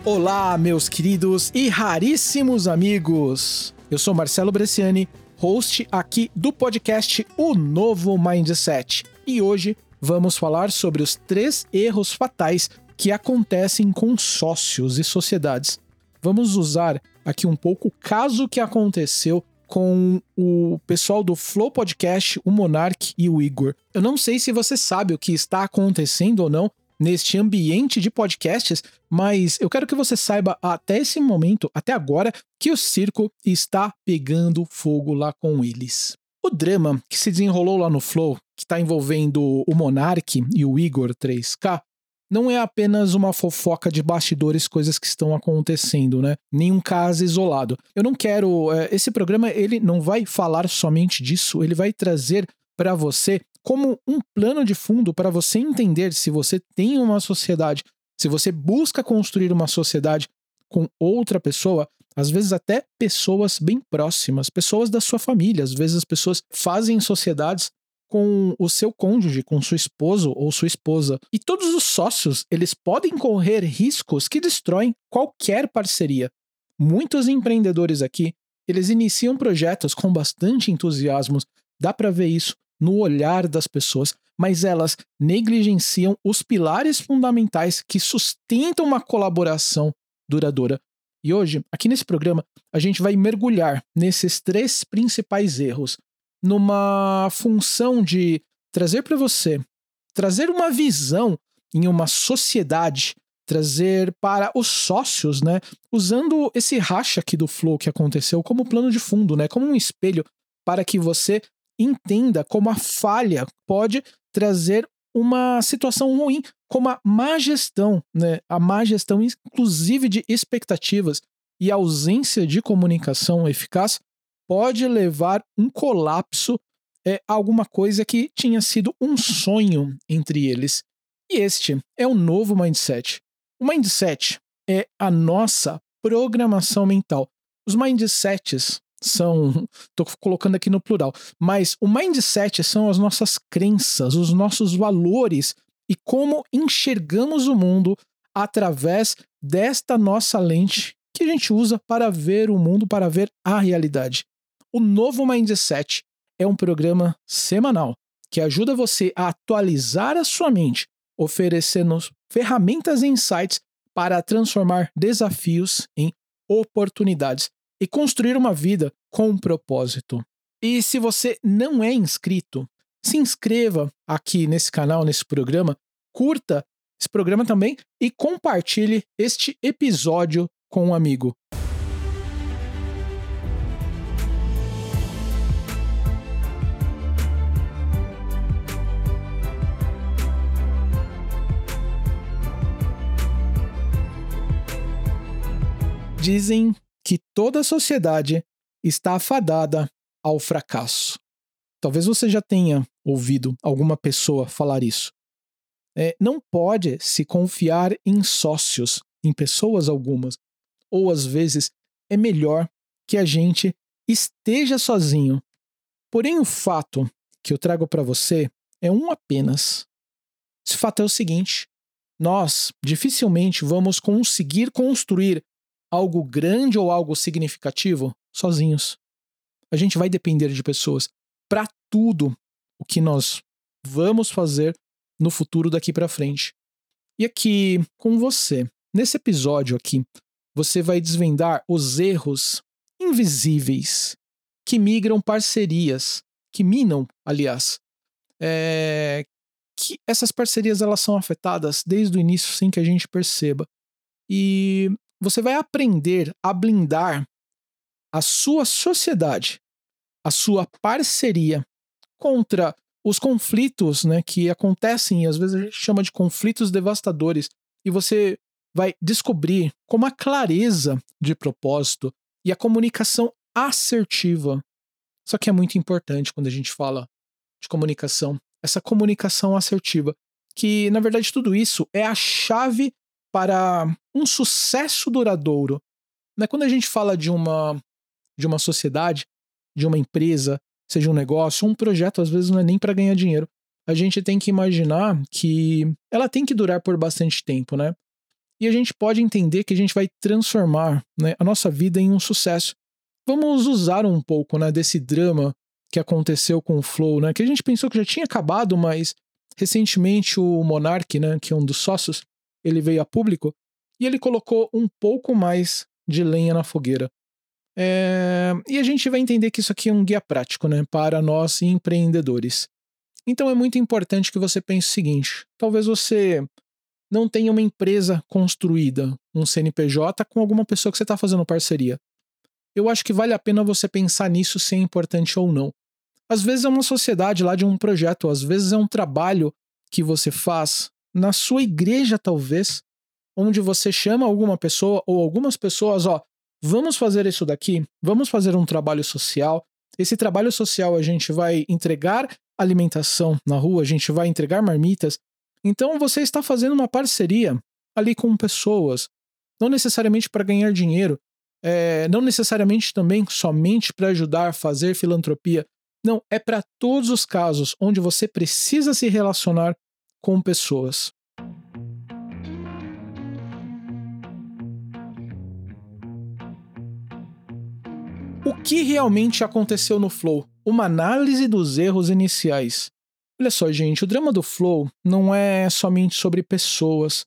Olá, meus queridos e raríssimos amigos! Eu sou Marcelo Bresciani, host aqui do podcast O Novo Mindset. E hoje vamos falar sobre os 3 erros fatais que acontecem com sócios e sociedades. Vamos usar aqui um pouco o caso que aconteceu com o pessoal do Flow Podcast, o Monark e o Igor. Eu não sei se você sabe o que está acontecendo ou não neste ambiente de podcasts, mas eu quero que você saiba até esse momento, até agora, que o circo está pegando fogo lá com eles. O drama que se desenrolou lá no Flow, que está envolvendo o Monark e o Igor 3K, não é apenas uma fofoca de bastidores, coisas que estão acontecendo, né? Nenhum caso isolado. Eu não quero... esse programa, ele não vai falar somente disso, ele vai trazer para você como um plano de fundo para você entender se você tem uma sociedade, se você busca construir uma sociedade com outra pessoa, às vezes até pessoas bem próximas, pessoas da sua família, às vezes as pessoas fazem sociedades com o seu cônjuge, com seu esposo ou sua esposa. E todos os sócios, eles podem correr riscos que destroem qualquer parceria. Muitos empreendedores aqui, eles iniciam projetos com bastante entusiasmo, dá para ver isso no olhar das pessoas, mas elas negligenciam os pilares fundamentais que sustentam uma colaboração duradoura. E hoje, aqui nesse programa, a gente vai mergulhar nesses 3 principais erros, numa função de trazer para você, trazer uma visão em uma sociedade, trazer para os sócios, né, usando esse racha aqui do Flow que aconteceu como plano de fundo, né, como um espelho para que você entenda como a falha pode trazer uma situação ruim, como a má gestão, né, a má gestão inclusive de expectativas e ausência de comunicação eficaz pode levar um colapso a alguma coisa que tinha sido um sonho entre eles. E este é o novo mindset. O mindset é a nossa programação mental. Os mindsets são, estou colocando aqui no plural, mas o mindset são as nossas crenças, os nossos valores e como enxergamos o mundo através desta nossa lente que a gente usa para ver o mundo, para ver a realidade. O Novo Mindset é um programa semanal que ajuda você a atualizar a sua mente, oferecendo ferramentas e insights para transformar desafios em oportunidades e construir uma vida com um propósito. E se você não é inscrito, se inscreva aqui nesse canal, nesse programa, curta esse programa também e compartilhe este episódio com um amigo. Dizem que toda sociedade está afadada ao fracasso. Talvez você já tenha ouvido alguma pessoa falar isso. Não pode se confiar em sócios, em pessoas algumas, ou às vezes é melhor que a gente esteja sozinho. Porém, o fato que eu trago para você é um apenas. Esse fato é o seguinte: nós dificilmente vamos conseguir construir algo grande ou algo significativo sozinhos. A gente vai depender de pessoas para tudo o que nós vamos fazer no futuro daqui para frente. E aqui com você, nesse episódio aqui, você vai desvendar os erros invisíveis que migram parcerias, que minam, aliás, que essas parcerias elas são afetadas desde o início sem que a gente perceba. E você vai aprender a blindar a sua sociedade, a sua parceria contra os conflitos, né, que acontecem, e às vezes a gente chama de conflitos devastadores, e você vai descobrir como a clareza de propósito e a comunicação assertiva. Só que é muito importante quando a gente fala de comunicação, essa comunicação assertiva, que na verdade tudo isso é a chave para um sucesso duradouro. Né? Quando a gente fala de uma sociedade, de uma empresa, seja um negócio, um projeto, às vezes não é nem para ganhar dinheiro. A gente tem que imaginar que ela tem que durar por bastante tempo, né? e a gente pode entender que a gente vai transformar, né, a nossa vida em um sucesso. Vamos usar um pouco, né, desse drama que aconteceu com o Flow, né, que a gente pensou que já tinha acabado, mas recentemente o Monark, né, que é um dos sócios, ele veio a público e ele colocou um pouco mais de lenha na fogueira. E a gente vai entender que isso aqui é um guia prático, né, para nós empreendedores. Então é muito importante que você pense o seguinte: talvez você não tenha uma empresa construída, um CNPJ com alguma pessoa que você está fazendo parceria. Eu acho que vale a pena você pensar nisso se é importante ou não. Às vezes é uma sociedade lá de um projeto, às vezes é um trabalho que você faz na sua igreja, talvez, onde você chama alguma pessoa ou algumas pessoas, ó, vamos fazer isso daqui, vamos fazer um trabalho social. Esse trabalho social a gente vai entregar alimentação na rua, a gente vai entregar marmitas. Então você está fazendo uma parceria ali com pessoas, não necessariamente para ganhar dinheiro, não necessariamente também somente para ajudar a fazer filantropia. Não, é para todos os casos onde você precisa se relacionar com pessoas. O que realmente aconteceu no Flow? Uma análise dos erros iniciais. Olha só, gente, o drama do Flow não é somente sobre pessoas,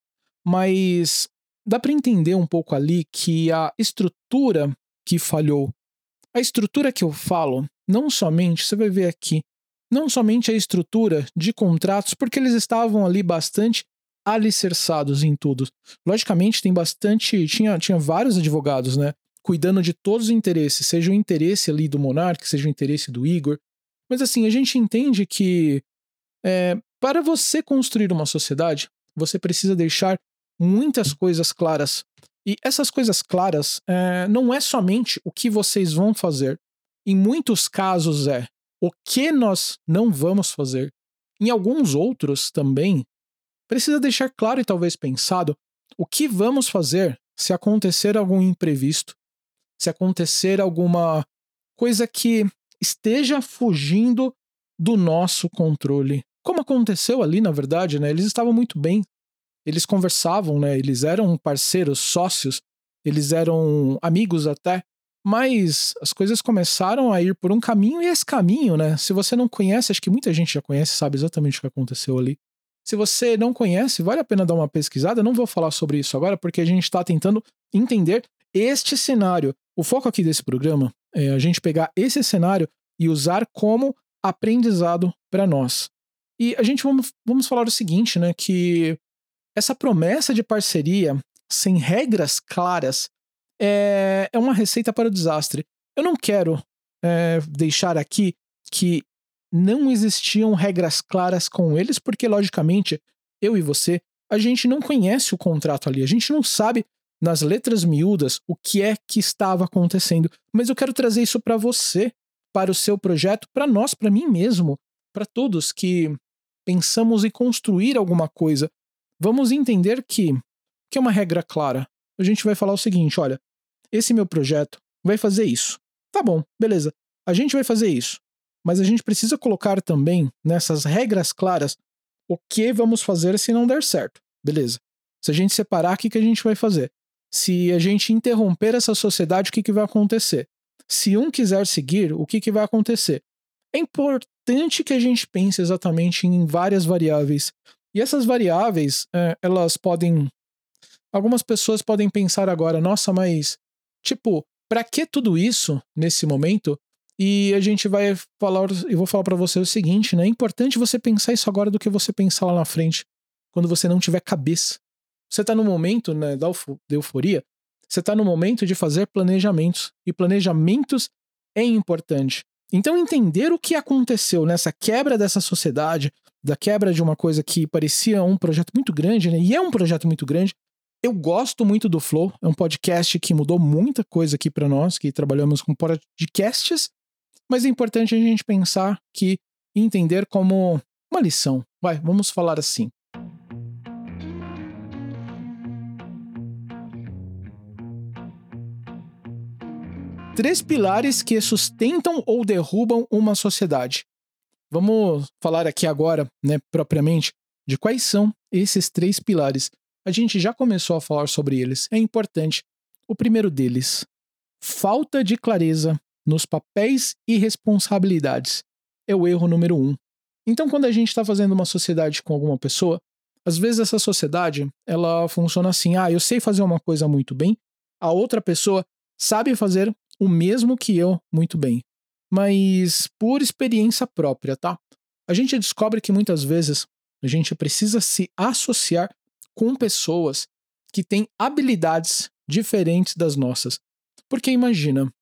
mas dá para entender um pouco ali que a estrutura que falhou, a estrutura que eu falo, não somente, você vai ver aqui, não somente a estrutura de contratos, porque eles estavam ali bastante alicerçados em tudo. Logicamente, tinha vários advogados, né, cuidando de todos os interesses, seja o interesse ali do Monark, seja o interesse do Igor. Mas assim, a gente entende que para você construir uma sociedade, você precisa deixar muitas coisas claras. E essas coisas claras não é somente o que vocês vão fazer. Em muitos casos é o que nós não vamos fazer. Em alguns outros também, precisa deixar claro e talvez pensado o que vamos fazer se acontecer algum imprevisto, se acontecer alguma coisa que esteja fugindo do nosso controle. Como aconteceu ali, na verdade, né? Eles estavam muito bem, eles conversavam, né? Eles eram parceiros, sócios, eles eram amigos até, mas as coisas começaram a ir por um caminho e esse caminho, né? Se você não conhece, acho que muita gente já conhece, sabe exatamente o que aconteceu ali. Se você não conhece, vale a pena dar uma pesquisada. Eu não vou falar sobre isso agora porque a gente está tentando entender este cenário. O foco aqui desse programa é a gente pegar esse cenário e usar como aprendizado para nós. E a gente vamos falar o seguinte, né, que essa promessa de parceria sem regras claras é uma receita para o desastre. Eu não quero deixar aqui que não existiam regras claras com eles, porque, logicamente, eu e você, a gente não conhece o contrato ali, a gente não sabe nas letras miúdas o que é que estava acontecendo. Mas eu quero trazer isso para você, para o seu projeto, para nós, para mim mesmo, para todos que pensamos em construir alguma coisa. Vamos entender que é uma regra clara. A gente vai falar o seguinte: olha, esse meu projeto vai fazer isso. Tá bom, beleza. A gente vai fazer isso. Mas a gente precisa colocar também nessas regras claras o que vamos fazer se não der certo. Beleza. Se a gente separar, o que a gente vai fazer? Se a gente interromper essa sociedade, o que vai acontecer? Se um quiser seguir, o que vai acontecer? É importante que a gente pense exatamente em várias variáveis. E essas variáveis, elas podem... Algumas pessoas podem pensar agora, nossa, mas, tipo, pra que tudo isso nesse momento? E a gente vai falar, eu vou falar pra você o seguinte, né? É importante você pensar isso agora do que você pensar lá na frente, quando você não tiver cabeça. Você tá no momento, né, da euforia, você tá no momento de fazer planejamentos, e planejamentos é importante. Então entender o que aconteceu nessa quebra dessa sociedade, da quebra de uma coisa que parecia um projeto muito grande, né, e é um projeto muito grande. Eu gosto muito do Flow, é um podcast que mudou muita coisa aqui para nós, que trabalhamos com podcasts, mas é importante a gente pensar que entender como uma lição. Vamos falar assim. Três pilares que sustentam ou derrubam uma sociedade. Vamos falar aqui agora, né, propriamente, de quais são esses três pilares. A gente já começou a falar sobre eles. É importante. O primeiro deles, falta de clareza nos papéis e responsabilidades. É o erro número 1. Então, quando a gente está fazendo uma sociedade com alguma pessoa, às vezes essa sociedade, ela funciona assim, eu sei fazer uma coisa muito bem, a outra pessoa sabe fazer o mesmo que eu muito bem. Mas por experiência própria, tá? A gente descobre que muitas vezes a gente precisa se associar com pessoas que têm habilidades diferentes das nossas. Porque imagina,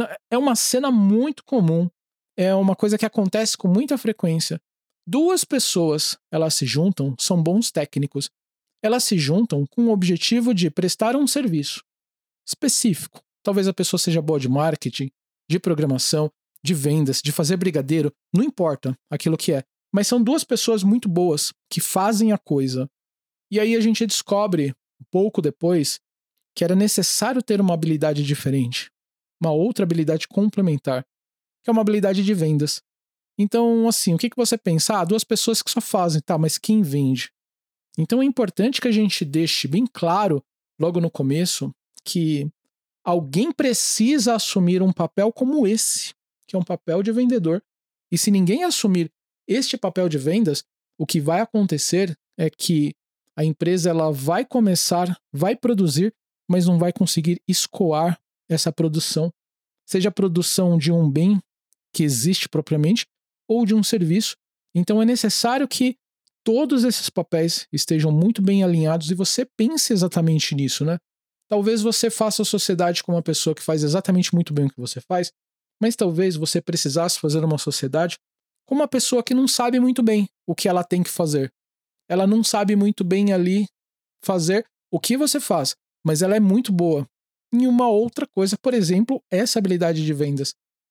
é uma cena muito comum, é uma coisa que acontece com muita frequência. Duas pessoas, elas se juntam, são bons técnicos. Elas se juntam com o objetivo de prestar um serviço específico. Talvez a pessoa seja boa de marketing, de programação, de vendas, de fazer brigadeiro, não importa aquilo que é. Mas são duas pessoas muito boas que fazem a coisa. E aí a gente descobre, pouco depois, que era necessário ter uma habilidade diferente, uma outra habilidade complementar, que é uma habilidade de vendas. Então, assim, o que você pensa? Duas pessoas que só fazem, tá, mas quem vende? Então é importante que a gente deixe bem claro, logo no começo, que alguém precisa assumir um papel como esse, que é um papel de vendedor. E se ninguém assumir este papel de vendas, o que vai acontecer é que a empresa ela vai começar, vai produzir, mas não vai conseguir escoar essa produção. Seja a produção de um bem que existe propriamente, ou de um serviço. Então é necessário que todos esses papéis estejam muito bem alinhados e você pense exatamente nisso, né? Talvez você faça a sociedade com uma pessoa que faz exatamente muito bem o que você faz, mas talvez você precisasse fazer uma sociedade com uma pessoa que não sabe muito bem o que ela tem que fazer. Ela não sabe muito bem ali fazer o que você faz, mas ela é muito boa em uma outra coisa, por exemplo, essa habilidade de vendas.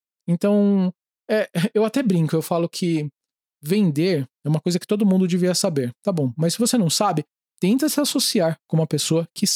Então, eu até brinco, eu falo que vender é uma coisa que todo mundo devia saber. Tá bom, mas se você não sabe, tenta se associar com uma pessoa que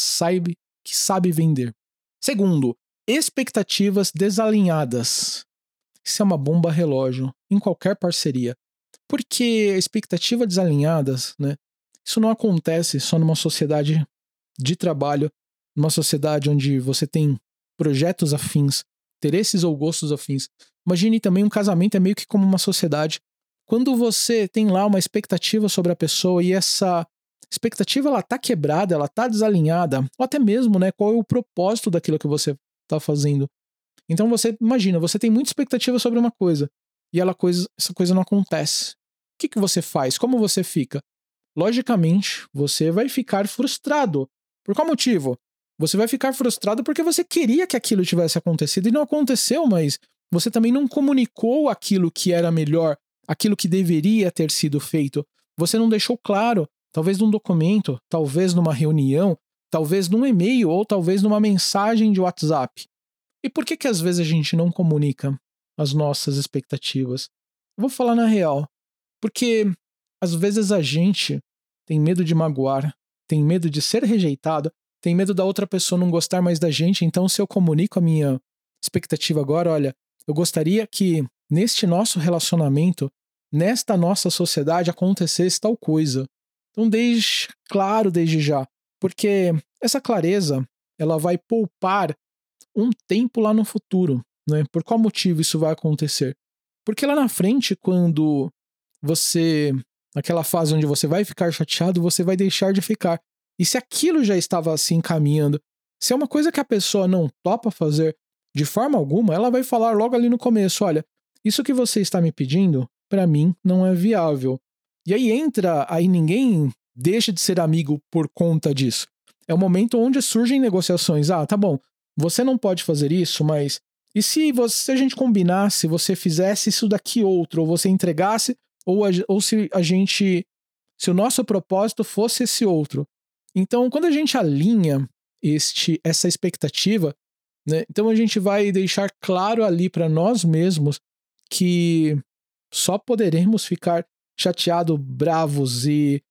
sabe vender. Segundo, expectativas desalinhadas. Isso é uma bomba relógio em qualquer parceria. Porque expectativas desalinhadas, né? Isso não acontece só numa sociedade de trabalho, numa sociedade onde você tem projetos afins, interesses ou gostos afins. Imagine também um casamento é meio que como uma sociedade. Quando você tem lá uma expectativa sobre a pessoa e essa expectativa ela tá quebrada, ela tá desalinhada, ou até mesmo, né, qual é o propósito daquilo que você tá fazendo. Então você imagina, você tem muita expectativa sobre uma coisa e essa coisa não acontece. O que você faz? Como você fica? Logicamente, você vai ficar frustrado. Por qual motivo? Você vai ficar frustrado porque você queria que aquilo tivesse acontecido e não aconteceu, mas você também não comunicou aquilo que era melhor, aquilo que deveria ter sido feito. Você não deixou claro, talvez num documento, talvez numa reunião, talvez num e-mail ou talvez numa mensagem de WhatsApp. E por que às vezes a gente não comunica as nossas expectativas? Eu vou falar na real. Porque às vezes a gente tem medo de magoar, tem medo de ser rejeitado, tem medo da outra pessoa não gostar mais da gente. Então, se eu comunico a minha expectativa agora, olha, eu gostaria que neste nosso relacionamento, nesta nossa sociedade, acontecesse tal coisa. Então, deixe claro desde já, porque essa clareza, ela vai poupar um tempo lá no futuro, né? Por qual motivo isso vai acontecer? Porque lá na frente, quando você, naquela fase onde você vai ficar chateado, você vai deixar de ficar. E se aquilo já estava assim caminhando, se é uma coisa que a pessoa não topa fazer de forma alguma, ela vai falar logo ali no começo, olha, isso que você está me pedindo, para mim, não é viável. E aí ninguém deixa de ser amigo por conta disso. É o momento onde surgem negociações. Tá bom, você não pode fazer isso, mas e se a gente combinasse, você fizesse isso daqui outro, ou você entregasse, ou se o nosso propósito fosse esse outro. Então, quando a gente alinha essa expectativa, né, então a gente vai deixar claro ali para nós mesmos que só poderemos ficar chateados, bravos e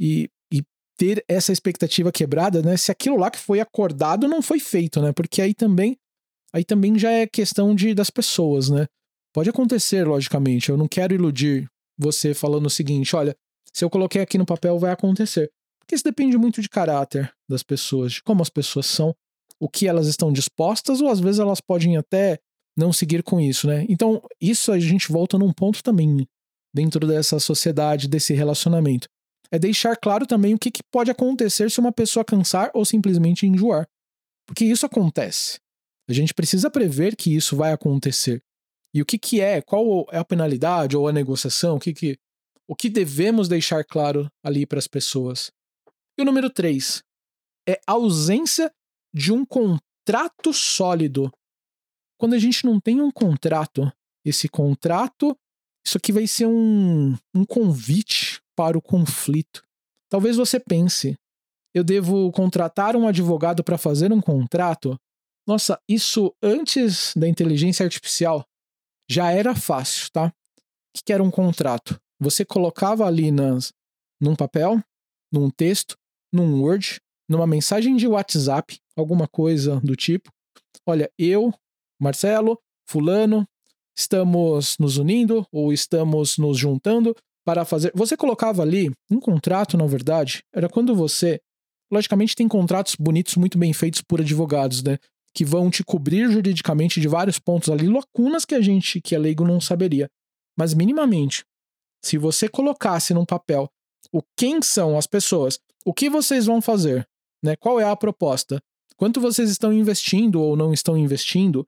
ter essa expectativa quebrada, né, se aquilo lá que foi acordado não foi feito, né? Porque aí também já é questão das pessoas, né? Pode acontecer, logicamente. Eu não quero iludir você falando o seguinte, olha, se eu coloquei aqui no papel vai acontecer. Porque isso depende muito de caráter das pessoas, de como as pessoas são, o que elas estão dispostas, ou às vezes elas podem até não seguir com isso, né? Então, isso a gente volta num ponto também dentro dessa sociedade, desse relacionamento. É deixar claro também o que pode acontecer se uma pessoa cansar ou simplesmente enjoar. Porque isso acontece. A gente precisa prever que isso vai acontecer. E o que é, qual é a penalidade ou a negociação, o que devemos deixar claro ali para as pessoas. E o número 3 é a ausência de um contrato sólido. Quando a gente não tem um contrato, esse contrato, isso aqui vai ser um convite para o conflito. Talvez você pense, eu devo contratar um advogado para fazer um contrato? Nossa, isso antes da inteligência artificial já era fácil, tá? O que era um contrato? Você colocava ali num papel, num texto, num Word, numa mensagem de WhatsApp, alguma coisa do tipo. Olha, eu, Marcelo, fulano, estamos nos unindo ou estamos nos juntando para fazer... Você colocava ali um contrato, na verdade, era quando você... Logicamente tem contratos bonitos, muito bem feitos por advogados, né? Que vão te cobrir juridicamente de vários pontos ali, lacunas que é leigo, não saberia. Mas minimamente, se você colocasse num papel quem são as pessoas, o que vocês vão fazer, né? Qual é a proposta, quanto vocês estão investindo ou não estão investindo,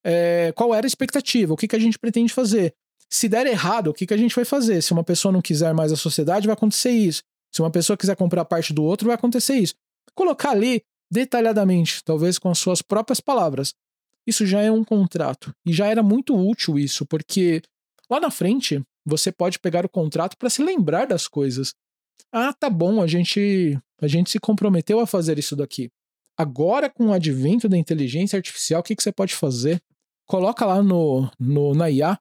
qual era a expectativa, o que a gente pretende fazer. Se der errado, o que a gente vai fazer? Se uma pessoa não quiser mais a sociedade, vai acontecer isso. Se uma pessoa quiser comprar parte do outro, vai acontecer isso. Colocar ali detalhadamente, talvez com as suas próprias palavras. Isso já é um contrato. E já era muito útil isso, porque lá na frente você pode pegar o contrato para se lembrar das coisas. Ah, tá bom, a gente se comprometeu a fazer isso daqui. Agora, com o advento da inteligência artificial, o que você pode fazer? Coloca lá na IA,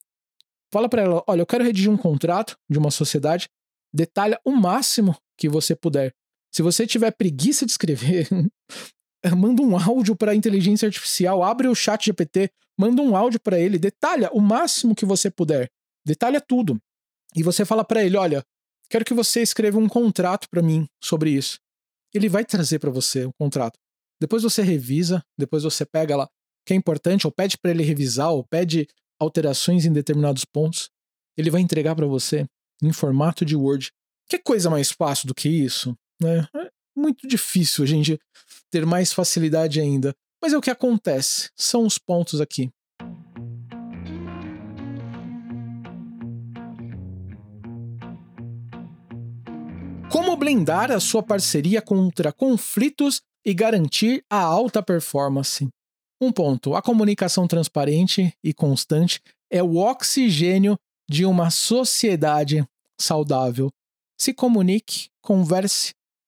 fala para ela, olha, eu quero redigir um contrato de uma sociedade, detalha o máximo que você puder. Se você tiver preguiça de escrever, manda um áudio para a inteligência artificial, abre o chat GPT, manda um áudio para ele, detalha o máximo que você puder, detalha tudo. E você fala para ele, olha, quero que você escreva um contrato para mim sobre isso. Ele vai trazer para você o contrato. Depois você revisa, depois você pega lá o que é importante, ou pede para ele revisar, ou pede alterações em determinados pontos. Ele vai entregar para você em formato de Word. Que coisa mais fácil do que isso, né? É muito difícil a gente ter mais facilidade ainda. Mas é o que acontece. São os pontos aqui. Como blindar a sua parceria contra conflitos e garantir a alta performance? Um ponto, a comunicação transparente e constante é o oxigênio de uma sociedade saudável. Se comunique, converse,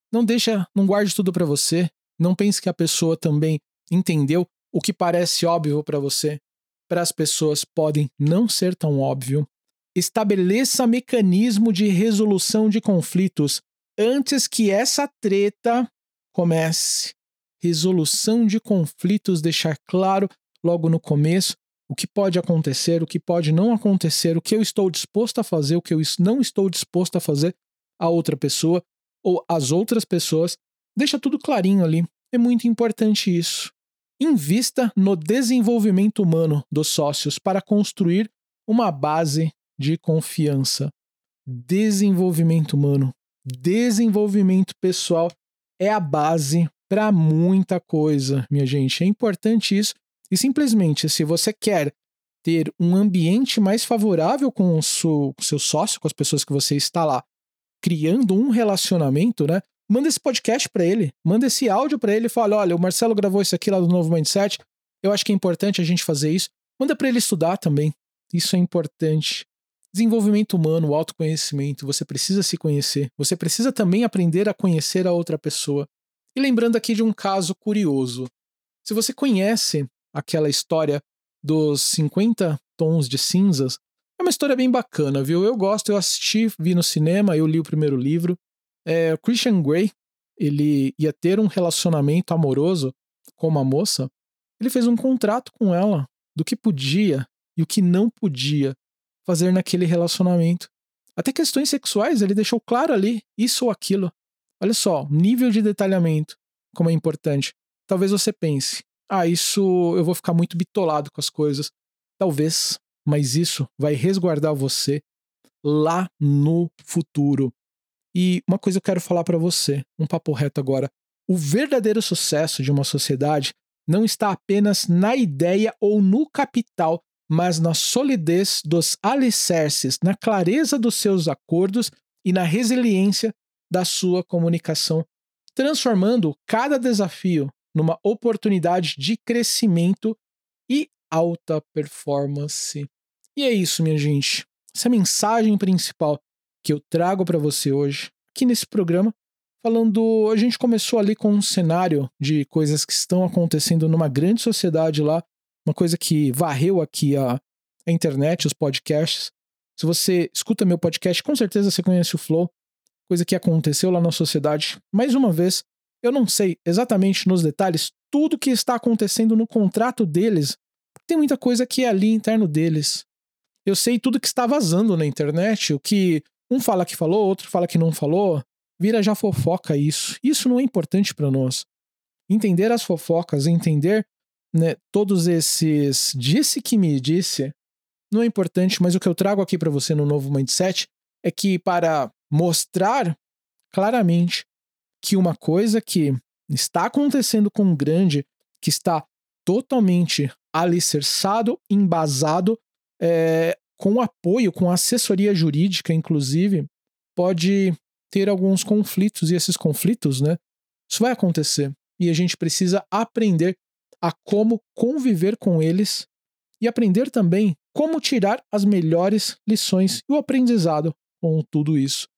não guarde tudo para você, não pense que a pessoa também entendeu o que parece óbvio para você. Para as pessoas podem não ser tão óbvio. Estabeleça mecanismo de resolução de conflitos antes que essa treta comece. Resolução de conflitos, deixar claro logo no começo o que pode acontecer, o que pode não acontecer, o que eu estou disposto a fazer, o que eu não estou disposto a fazer a outra pessoa ou as outras pessoas. Deixa tudo clarinho ali. É muito importante isso. Invista no desenvolvimento humano dos sócios para construir uma base de confiança. Desenvolvimento humano, desenvolvimento pessoal é a base para muita coisa, minha gente. É importante isso. E simplesmente, se você quer ter um ambiente mais favorável com o seu sócio, com as pessoas que você está lá, criando um relacionamento, né? Manda esse podcast para ele, manda esse áudio para ele e fala, olha, o Marcelo gravou isso aqui lá do Novo Mindset, eu acho que é importante a gente fazer isso. Manda para ele estudar também, isso é importante. Desenvolvimento humano, autoconhecimento, você precisa se conhecer, você precisa também aprender a conhecer a outra pessoa. E lembrando aqui de um caso curioso, se você conhece aquela história dos 50 tons de cinzas, é uma história bem bacana, viu? Eu gosto, eu assisti, vi no cinema, eu li o primeiro livro. O Christian Grey, ele ia ter um relacionamento amoroso com uma moça, ele fez um contrato com ela do que podia e o que não podia fazer naquele relacionamento. Até questões sexuais, ele deixou claro ali, isso ou aquilo. Olha só, o nível de detalhamento, como é importante. Talvez você pense, isso eu vou ficar muito bitolado com as coisas. Talvez, mas isso vai resguardar você lá no futuro. E uma coisa eu quero falar para você, um papo reto agora. O verdadeiro sucesso de uma sociedade não está apenas na ideia ou no capital, mas na solidez dos alicerces, na clareza dos seus acordos e na resiliência da sua comunicação, transformando cada desafio numa oportunidade de crescimento e alta performance. E é isso, minha gente. Essa é a mensagem principal que eu trago para você hoje, aqui nesse programa, falando, a gente começou ali com um cenário de coisas que estão acontecendo numa grande sociedade lá, uma coisa que varreu aqui a internet, os podcasts. Se você escuta meu podcast, com certeza você conhece o Flow, coisa que aconteceu lá na sociedade. Mais uma vez, eu não sei exatamente nos detalhes tudo que está acontecendo no contrato deles, tem muita coisa que é ali interno deles. Eu sei tudo que está vazando na internet, o que um fala que falou, outro fala que não falou, vira já fofoca isso. Isso não é importante para nós. Entender as fofocas, entender, né, todos esses disse que me disse, não é importante, mas o que eu trago aqui para você no Novo Mindset é que para mostrar claramente que uma coisa que está acontecendo com um grande, que está totalmente alicerçado, embasado, com apoio, com assessoria jurídica, inclusive, pode ter alguns conflitos, e esses conflitos, né, isso vai acontecer. E a gente precisa aprender a como conviver com eles e aprender também como tirar as melhores lições e o aprendizado com tudo isso.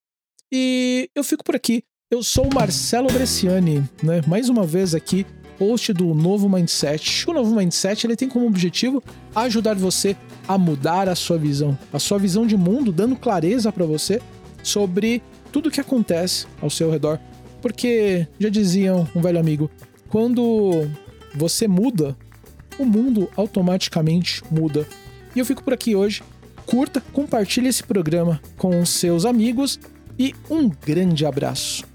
E eu fico por aqui. Eu sou o Marcelo Bresciani, né? Mais uma vez aqui, host do Novo Mindset. O Novo Mindset ele tem como objetivo ajudar você a mudar a sua visão de mundo, dando clareza para você sobre tudo o que acontece ao seu redor. Porque, já dizia um velho amigo, quando você muda, o mundo automaticamente muda. E eu fico por aqui hoje. Curta, compartilhe esse programa com os seus amigos e um grande abraço.